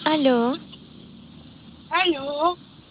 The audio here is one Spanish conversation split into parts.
Aló, Aló,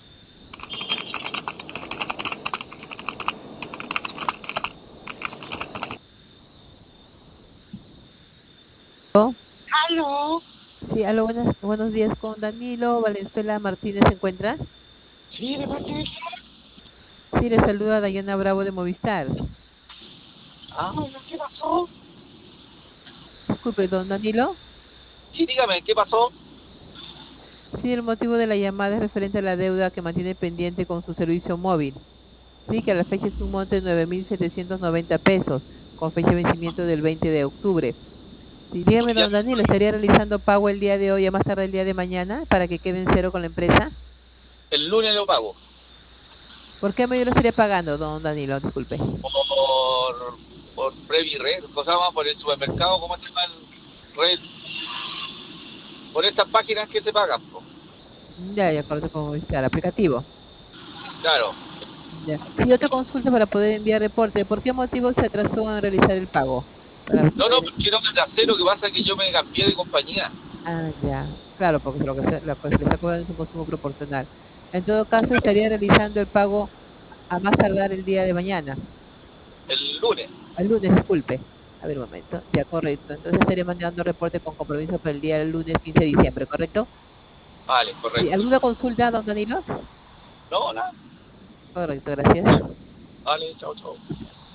Oh, aló. sí, aló, buenos días con Danilo Valenzuela Martínez, ¿se encuentra? Sí, de parte de quién. Sí, le saluda Dayana Bravo de Movistar. Ah, no, ¿qué pasó? Disculpe, don Danilo. Sí, dígame, ¿qué pasó? Sí, el motivo de la llamada es referente a la deuda que mantiene pendiente con su servicio móvil. Sí, que a la fecha es un monto de 9.790 pesos, con fecha de vencimiento del 20 de octubre. Sí, dígame, Ya, don Danilo, ¿estaría realizando pago el día de hoy, a más tarde el día de mañana, para que quede en cero con la empresa? el lunes lo pago. ¿Por qué medio lo estaría pagando, don Danilo? Disculpe. Por, por Previ Red, cosa más, por el supermercado, ¿cómo se llama el Red? Por estas páginas que se pagan, po. Ya, de acuerdo con Movistar, aplicativo. Claro. Ya. Sí, otra consulta para poder enviar reporte. ¿Por qué motivo se atrasó en realizar el pago? Para No, no, poder... quiero que te hacer, lo que pasa es que yo me cambié de compañía. Ah, ya. Claro, porque lo que se le está cobrando es un consumo proporcional. En todo caso, estaría realizando el pago a más tardar el día de mañana. El lunes. El lunes, disculpe. A ver, un momento. Ya, correcto. Entonces estaría mandando reporte con compromiso para el día del lunes 15 de diciembre, ¿correcto? Vale, Sí, correcto. ¿alguna consulta, don Danilo? No, nada. Correcto, gracias. Vale, chao, chao.